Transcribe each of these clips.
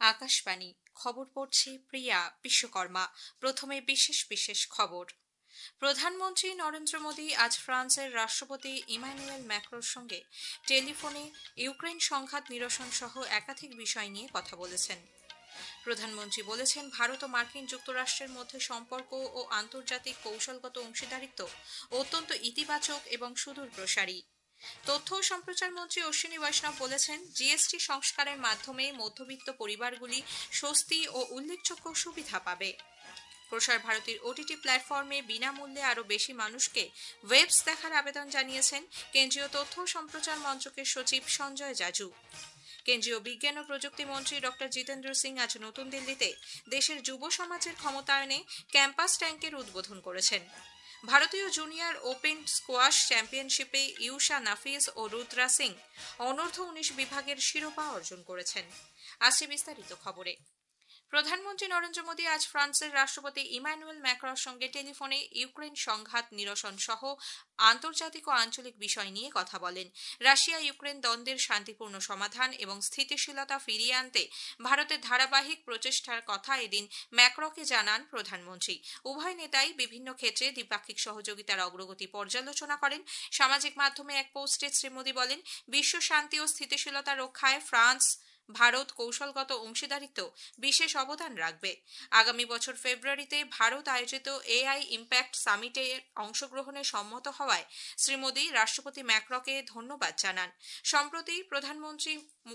আকাশবাণী খবর পড়ছি প্রিয়া বিশ্বকর্মা। প্রথমে বিশেষ বিশেষ খবর। প্রধানমন্ত্রী নরেন্দ্র মোদী আজ ফ্রান্সের রাষ্ট্রপতি ইমানুয়েল ম্যাক্রোর সঙ্গে টেলিফোনে ইউক্রেন সংঘাত নিরসন সহ একাধিক বিষয় নিয়ে কথা বলেছেন। প্রধানমন্ত্রী বলেছেন, ভারত ও মার্কিন যুক্তরাষ্ট্রের মধ্যে সম্পর্ক ও আন্তর্জাতিক কৌশলগত অংশীদারিত্ব অত্যন্ত ইতিবাচক এবং সুদূরপ্রসারী। তথ্য ও সম্প্রচার মন্ত্রী অশ্বিনী বৈষ্ণব বলেছেন, জিএসটি সংস্কারের মাধ্যমে মধ্যবিত্ত পরিবারগুলি স্বস্তি ও উল্লেখযোগ্য সুবিধা পাবে। প্রসার ভারতীর ওটিটি প্ল্যাটফর্মে বিনামূল্যে আরও বেশি মানুষকে ওয়েবস দেখার আবেদন জানিয়েছেন কেন্দ্রীয় তথ্য ও সম্প্রচার মন্ত্রকের সচিব সঞ্জয় জাজু। কেন্দ্রীয় বিজ্ঞান ও প্রযুক্তি মন্ত্রী ডক্টর জিতেন্দ্র সিং আজ নতুন দিল্লিতে দেশের যুব সমাজের ক্ষমতায়নে ক্যাম্পাস ট্যাঙ্কের উদ্বোধন করেছেন। ভারতীয় জুনিয়র ওপেন স্কোয়াশ চ্যাম্পিয়নশিপে ইউশা নাফিস ও রুদ্রা সিং অনূর্ধ্ব 19 বিভাগের শিরোপা অর্জন করেছেন। আসছে বিস্তারিত খবরে। প্রধানমন্ত্রী নরেন্দ্র মোদী আজ ফ্রান্সের রাষ্ট্রপতি ইমানুয়েল ম্যাক্রোর সঙ্গে টেলিফোনে ইউক্রেন সংঘাত নিরসন সহ আন্তর্জাতিক ও আঞ্চলিক বিষয় নিয়ে কথা বলেন। রাশিয়া ইউক্রেন দ্বন্দ্বের শান্তিপূর্ণ সমাধান এবং স্থিতিশীলতা ফিরিয়ে আনতে ভারতের ধারাবাহিক প্রচেষ্টার কথা এদিন ম্যাক্রোকে জানান প্রধানমন্ত্রী। উভয় নেতাই বিভিন্ন ক্ষেত্রে দ্বিপাক্ষিক সহযোগিতার অগ্রগতি পর্যালোচনা করেন। সামাজিক মাধ্যমে এক পোস্টে শ্রী মোদী বলেন, বিশ্ব শান্তি ও স্থিতিশীলতা রক্ষায় ফ্রান্স ভারত কৌশলগত অংশীদারিত্ব বিশেষ অবদান রাখবে। আগামী বছর ফেব্রুয়ারিতে ভারত আয়োজিত এআই ইম্প্যাক্ট সামিটে অংশগ্রহণে সম্মত হওয়ায় শ্রী মোদী রাষ্ট্রপতি ম্যাক্রোকে ধন্যবাদ জানান। সম্প্রতি প্রধানমন্ত্রী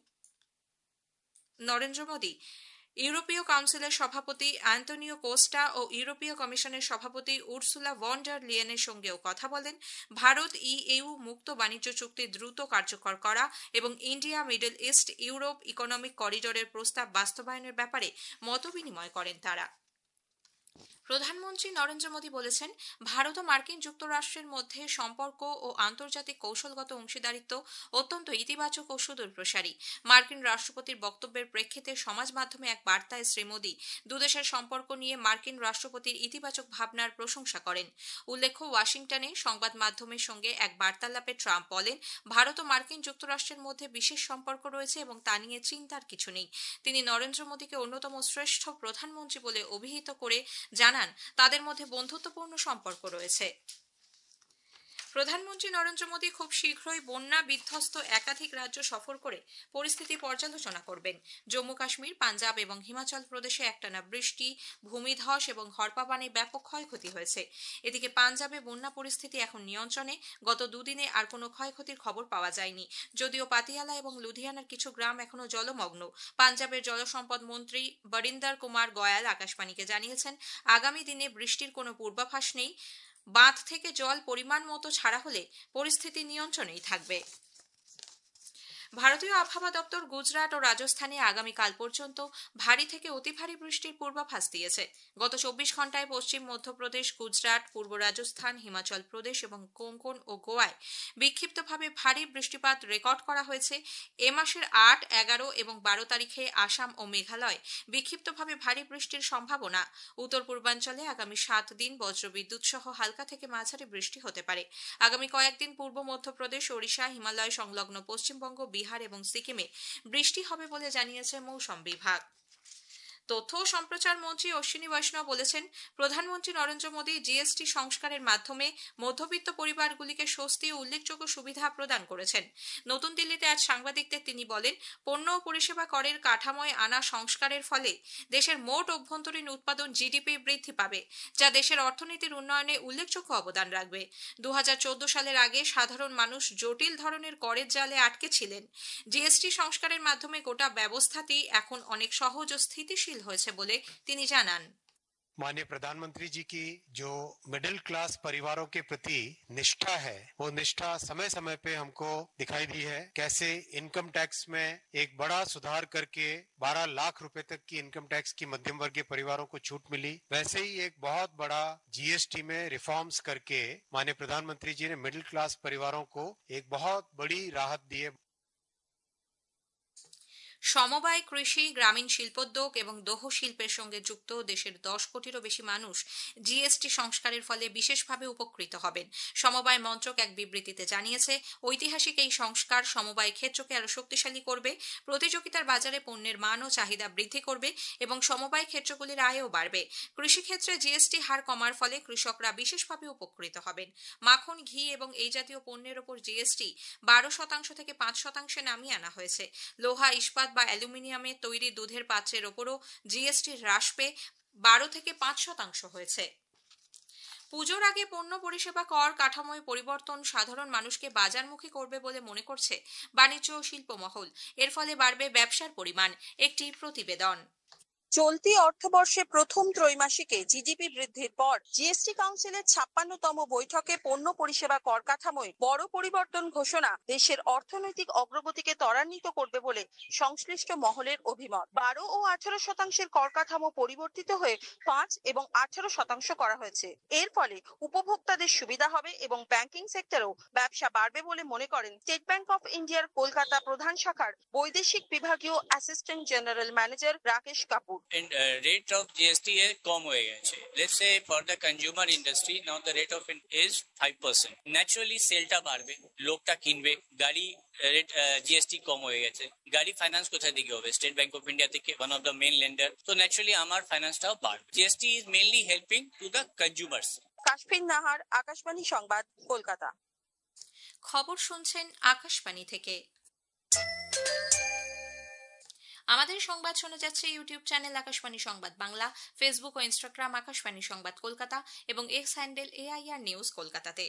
নরেন্দ্র মোদী ইউরোপীয় কাউন্সিলের সভাপতি অ্যান্টনিও কোস্টা ও ইউরোপীয় কমিশনের সভাপতি উর্সুলা ভন ডার লিয়েনের সঙ্গেও কথা বলেন। ভারত ইইউ মুক্ত বাণিজ্য চুক্তি দ্রুত কার্যকর করা এবং India Middle East Europe economic করিডোরের প্রস্তাব বাস্তবায়নের ব্যাপারে মতবিনিময় করেন তারা। প্রধানমন্ত্রী নরেন্দ্র মোদী বলেছেন, ভারত ও মার্কিন যুক্তরাষ্ট্রের মধ্যে সম্পর্ক ও আন্তর্জাতিক কৌশলগত অংশীদারিত্ব অত্যন্ত ইতিবাচক ও সুদূরপ্রসারী। মার্কিন রাষ্ট্রপতির বক্তব্যের প্রেক্ষিতে সমাজ মাধ্যমে এক বার্তায় শ্রী মোদী দুদেশের সম্পর্ক নিয়ে মার্কিন রাষ্ট্রপতির ইতিবাচক ভাবনার প্রশংসা করেন। উল্লেখ্য, ওয়াশিংটনে সংবাদ মাধ্যমের সঙ্গে এক বার্তালাপে ট্রাম্প বলেন, ভারত ও মার্কিন যুক্তরাষ্ট্রের মধ্যে বিশেষ সম্পর্ক রয়েছে এবং তা নিয়ে চিন্তার কিছু নেই। তিনি নরেন্দ্র মোদীকে অন্যতম শ্রেষ্ঠ প্রধানমন্ত্রী বলে অভিহিত করে জানান, তাদের মধ্যে বন্ধুত্বপূর্ণ সম্পর্ক রয়েছে। প্রধানমন্ত্রী নরেন্দ্র মোদী খুব শীঘ্রই বন্যা বিধ্বস্ত একাধিক রাজ্য সফর করে পরিস্থিতি পর্যালোচনা করবেন। জম্মু কাশ্মীর, পাঞ্জাব এবং হিমাচল প্রদেশে একটানা বৃষ্টি, ভূমিধস এবং ঘরপাবানে ব্যাপক ক্ষয়ক্ষতি হয়েছে। এদিকে পাঞ্জাবে বন্যা পরিস্থিতি এখন নিয়ন্ত্রণে। গত দুদিনে আর কোনো ক্ষয়ক্ষতির খবর পাওয়া যায়নি, যদিও পাতিয়ালা এবং লুধিয়ানার কিছু গ্রাম এখনো জলমগ্ন। পাঞ্জাবের জলসম্পদ মন্ত্রী বরিন্দর কুমার গোয়াল আকাশবাণীকে জানিয়েছেন, আগামী দিনে বৃষ্টির কোনো পূর্বাভাস নেই। বাঁধ থেকে জল পরিমাণ মতো ছাড়া হলে পরিস্থিতি নিয়ন্ত্রণেই থাকবে। ভারতীয় আবহাওয়া দপ্তর গুজরাট ও রাজস্থানে আগামীকাল পর্যন্ত ভারী থেকে অতি ভারী বৃষ্টির পূর্বাভাস দিয়েছে। গত 24 ঘন্টায় পশ্চিম মধ্যপ্রদেশ, গুজরাট, পূর্ব রাজস্থান, হিমাচল প্রদেশ এবং কোঙ্কণ ও গোয়ায় বিক্ষিপ্তভাবে ভারী বৃষ্টিপাত রেকর্ড করা হয়েছে। এ মাসের 8, 11 এবং 12 তারিখে আসাম ও মেঘালয় বিক্ষিপ্তভাবে ভারী বৃষ্টির সম্ভাবনা। উত্তর পূর্বাঞ্চলে আগামী 7 দিন বজ্রবিদ্যুৎ সহ হালকা থেকে মাঝারি বৃষ্টি হতে পারে। আগামী কয়েকদিন পূর্ব মধ্যপ্রদেশ, ওড়িশা, হিমালয় সংলগ্ন পশ্চিমবঙ্গ, বিহার এবং সিকিমে বৃষ্টি হবে বলে জানিয়েছে মৌসুম বিভাগ। তথ্য ও সম্প্রচার মন্ত্রী অশ্বিনী বৈষ্ণব বলেছেন, প্রধানমন্ত্রী নরেন্দ্র মোদী জিএসটি সংস্কারের মাধ্যমে মধ্যবিত্ত পরিবারগুলিকে স্বস্তি ও উল্লেখযোগ্য সুবিধা প্রদান করেছেন। নতুন দিল্লিতে আজ সাংবাদিকদের তিনি বলেন, পণ্য ও পরিষেবা করের কাঠামোয় আনা সংস্কারের ফলে দেশের মোট অভ্যন্তরীণ উৎপাদন জিডিপি বৃদ্ধি পাবে, যা দেশের অর্থনীতির উন্নয়নে উল্লেখযোগ্য অবদান রাখবে। 2014 সালের আগে সাধারণ মানুষ জটিল ধরনের করের জালে আটকে ছিলেন। জিএসটি সংস্কারের মাধ্যমে গোটা ব্যবস্থাটি এখন অনেক সহজ ও স্থিতিশীল হয়েছে বলে তিনি জানান। माननीय प्रधानमंत्री जी की जो मिडिल क्लास परिवारों के प्रति निष्ठा है, वो निष्ठा समय समय पे हमको दिखाई दी है। कैसे इनकम टैक्स में एक बड़ा सुधार करके 12 लाख रुपए तक की इनकम टैक्स की मध्यम वर्गीय परिवारों को छूट मिली, वैसे ही एक बहुत बड़ा जीएसटी में रिफॉर्म्स करके माननीय प्रधानमंत्री जी ने मिडिल क्लास परिवारों को एक बहुत बड़ी राहत दी है। সমবায় কৃষি, গ্রামীণ শিল্পোদ্যোগ এবং লৌহ শিল্পের সঙ্গে যুক্ত দেশের 10 কোটিরও বেশি মানুষ জিএসটি সংস্কারের ফলে বিশেষভাবে উপকৃত হবেন। সমবায় মন্ত্রক এক বিবৃতিতে জানিয়েছে, ঐতিহাসিক এই সংস্কার সমবায় ক্ষেত্রকে আরও শক্তিশালী করবে, প্রতিযোগিতার বাজারে পণ্যের মান ও চাহিদা বৃদ্ধি করবে এবং সমবায় ক্ষেত্রগুলির আয়ও বাড়বে। কৃষিক্ষেত্রে জিএসটি হার কমার ফলে কৃষকরা বিশেষভাবে উপকৃত হবেন। মাখন, ঘি এবং এই জাতীয় পণ্যের ওপর জিএসটি 12% থেকে 5% নামিয়ে আনা হয়েছে। লোহা, ইস্পাত বা অ্যালুমিনিয়ামে তৈরি দুধের পাত্রের ওপরও জিএসটি হ্রাস পেয়ে 12 থেকে 5% হয়েছে। পুজোর আগে পণ্য পরিষেবা কর কাঠামোয় পরিবর্তন সাধারণ মানুষকে বাজারমুখী করবে বলে মনে করছে বাণিজ্য ও শিল্প মহল। এর ফলে বাড়বে ব্যবসার পরিমাণ। একটি প্রতিবেদন। চলতি অর্থবর্ষে প্রথম ত্রৈমাসিকে জিডিপি বৃদ্ধির পর জিএসটি কাউন্সিলের 56তম বৈঠকে পণ্য পরিষেবা কর কাঠামোয় বড় পরিবর্তন ঘোষণা দেশের অর্থনৈতিক অগ্রগতিকে ত্বরান্বিত করবে বলে সংশ্লিষ্ট মহলের অভিমত। 12 ও 18% কর কাঠামো পরিবর্তিত হয়ে 5 এবং 18% করা হয়েছে। এর ফলে উপভোক্তাদের সুবিধা হবে এবং ব্যাংকিং সেক্টরেও ব্যবসা বাড়বে বলে মনে করেন স্টেট ব্যাংক অফ ইন্ডিয়ার কলকাতা প্রধান শাখার বৈদেশিক বিভাগীয় assistant general manager Rakesh Kapoor. And rate of GST is कम हो गया है. Let's say for the consumer industry now the rate of it is 5%. Naturally সেলটা বাড়বে, লোকটা কিনবে, গাড়ি রেট জিএসটি কম হয়ে গেছে, গাড়ি ফাইন্যান্স কোথা থেকে হবে? স্টেট ব্যাংক অফ ইন্ডিয়া থেকে, one of the main lender. তো ন্যাচুরালি আমার ফাইন্যান্সটাও বাড়বে। GST is mainly helping to the consumers. Kashfin Nahar, Akashvani সংবাদ, কলকাতা। খবর শুনছেন আকাশবাণী থেকে। আমাদের সংবাদ শোনা যাচ্ছে ইউটিউব চ্যানেল আকাশবাণী সংবাদ বাংলা, ফেসবুক ও ইনস্টাগ্রাম আকাশবাণী সংবাদ কলকাতা এবং এক্স হ্যান্ডেল এআইআর নিউজ কলকাতাতে।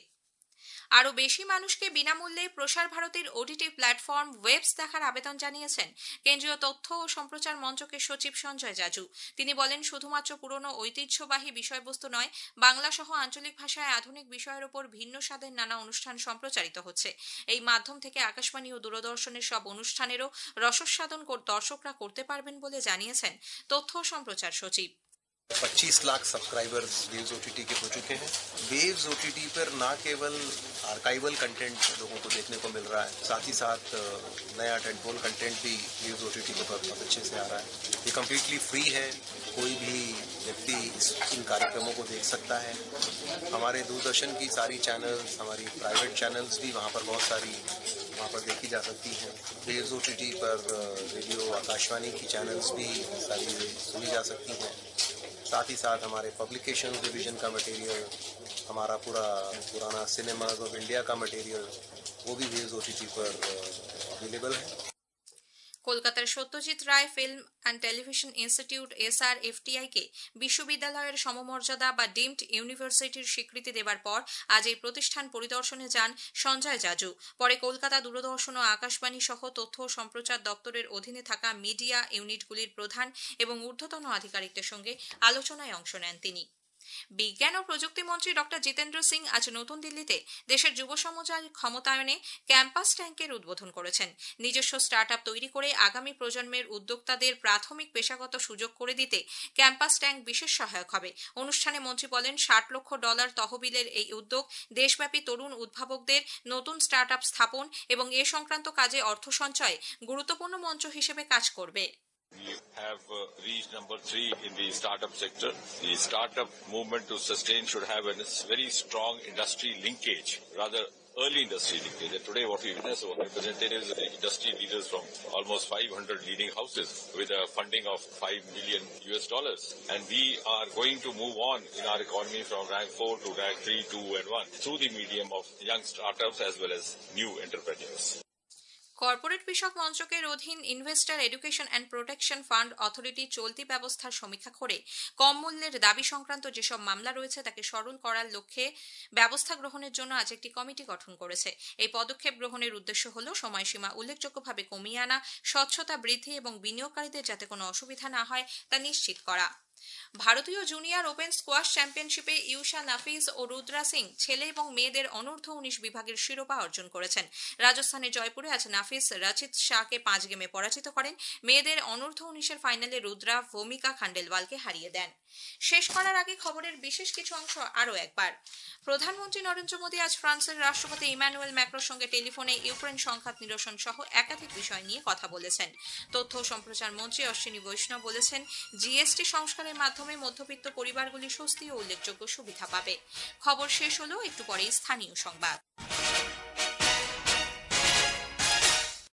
আরও বেশি মানুষকে বিনামূল্যে প্রসার ভারতীর ওটিটি প্ল্যাটফর্ম ওয়েবস দেখার আবেদন জানিয়েছেন কেন্দ্রীয় তথ্য ও সম্প্রচার মন্ত্রকের সচিব সঞ্জয় জাজু। তিনি বলেন, শুধুমাত্র পুরনো ঐতিহ্যবাহী বিষয়বস্তু নয়, বাংলা সহ আঞ্চলিক ভাষায় আধুনিক বিষয়ের ওপর ভিন্ন স্বাদের নানা অনুষ্ঠান সম্প্রচারিত হচ্ছে। এই মাধ্যম থেকে আকাশবাণী ও দূরদর্শনের সব অনুষ্ঠানেরও রসস্বাদন দর্শকরা করতে পারবেন বলে জানিয়েছেন তথ্য ও সম্প্রচার সচিব। 25 लाख सब्सक्राइबर्स वेव्स ओटीटी के हो चुके हैं। वेव्स ओटीटी पर ना केवल आर्काइवल कंटेंट लोगों को देखने को मिल रहा है, साथ ही साथ नया टेंटपोल कंटेंट भी वेव्स ओटीटी के पर बहुत अच्छे से आ रहा है। ये कम्प्लीटली फ्री है, कोई भी व्यक्ति इन कार्यक्रमों को देख सकता है। हमारे दूरदर्शन की सारी चैनल्स, हमारी प्राइवेट चैनल्स भी वहाँ पर बहुत सारी वहाँ पर देखी जा सकती हैं। वेव्स ओटीटी पर रेडियो आकाशवाणी की चैनल्स भी सारी सुनी जा सकती हैं। साथ ही साथ हमारे पब्लिकेशन डिवीजन का मटेरियल, हमारा पुराना सिनेमाज ऑफ इंडिया का मटेरियल, वो भी वेव्स ओटीटी पर अवेलेबल है। কলকাতার Satyajit Ray film and television institute SRFTI কে বিশ্ববিদ্যালয়ের সমমর্যাদা বা ডিমড ইউনিভার্সিটির স্বীকৃতি দেবার পর আজ এই প্রতিষ্ঠান পরিদর্শনে যান সঞ্জয় জাজু। পরে কলকাতা দূরদর্শন ও আকাশবাণী সহ তথ্য ও সম্প্রচার দপ্তরের অধীনে থাকা মিডিয়া ইউনিটগুলির প্রধান এবং ঊর্ধ্বতন আধিকারিকদের সঙ্গে আলোচনায় অংশ নেন তিনি। বিজ্ঞান ও প্রযুক্তি মন্ত্রী ডক্টর জিতেন্দ্র সিং আজ নতুন দিল্লিতে দেশের যুব সমাজের ক্ষমতায়নে ক্যাম্পাস ট্যাঙ্কের উদ্বোধন করেছেন। নিজস্ব স্টার্টআপ তৈরি করে আগামী প্রজন্মের উদ্যোক্তাদের প্রাথমিক পেশাগত সুযোগ করে দিতে ক্যাম্পাস ট্যাঙ্ক বিশেষ সহায়ক হবে। অনুষ্ঠানে মন্ত্রী বলেন, $60 লক্ষ তহবিলের এই উদ্যোগ দেশব্যাপী তরুণ উদ্ভাবকদের নতুন স্টার্টআপ স্থাপন এবং এ সংক্রান্ত কাজে অর্থ সঞ্চয়ে গুরুত্বপূর্ণ মঞ্চ হিসেবে কাজ করবে। We have reached number 3 in the startup sector. The startup movement to sustain should have a very strong industry linkage, rather early industry linkage. And today what we witness are representatives of the industry leaders from almost 500 leading houses with a funding of $5 million. And we are going to move on in our economy from rank 4 to rank 3, 2 and 1 through the medium of young startups as well as new entrepreneurs. Corporate বিষয়ক মন্ত্রকের অধীন investor education and protection fund authority চলতি ব্যবস্থার সমীক্ষা করে কম মূল্যের দাবি সংক্রান্ত যেসব মামলা রয়েছে তাকে সরল করার লক্ষ্যে ব্যবস্থা গ্রহণের জন্য আজ একটি কমিটি গঠন করেছে। এই পদক্ষেপ গ্রহণের উদ্দেশ্য হল সময়সীমা উল্লেখযোগ্যভাবে কমিয়ে আনা, স্বচ্ছতা বৃদ্ধি এবং বিনিয়োগকারীদের যাতে কোনো অসুবিধা না হয় তা নিশ্চিত করা। ভারতীয় জুনিয়র ওপেন স্কোয়াশ চ্যাম্পিয়নশিপে ইউশা নাফিস ও রুদ্রা সিং ছেলে এবং মেয়েদের অনূর্ধ্ব 19 বিভাগের শিরোপা অর্জন করেছেন। রাজস্থানের জয়পুরে আজ নাফিস রচিত শাহকে 5 গেমে পরাজিত করেন। মেয়েদের অনূর্ধ্ব 19-এর ফাইনালে রুদ্রা ভূমিকা খান্ডেলওয়ালকে হারিয়ে দেন। শেষ করার আগে খবরের বিশেষ কিছু অংশ আরও একবার। প্রধানমন্ত্রী নরেন্দ্র মোদী আজ ফ্রান্সের রাষ্ট্রপতি ইমানুয়েল ম্যাক্রোর সঙ্গে টেলিফোনে ইউক্রেন সংঘাত নিরসন সহ একাধিক বিষয় নিয়ে কথা বলেছেন। তথ্য ও সম্প্রচার মন্ত্রী অশ্বিনী বৈষ্ণব বলেছেন, জিএসটি সংস্কারের মাধ্যমে মধ্যবিত্ত পরিবারগুলি স্বস্তি ও উল্লেখযোগ্য সুবিধা পাবে। খবর শেষ হলো, একটু পরেই স্থানীয় সংবাদ।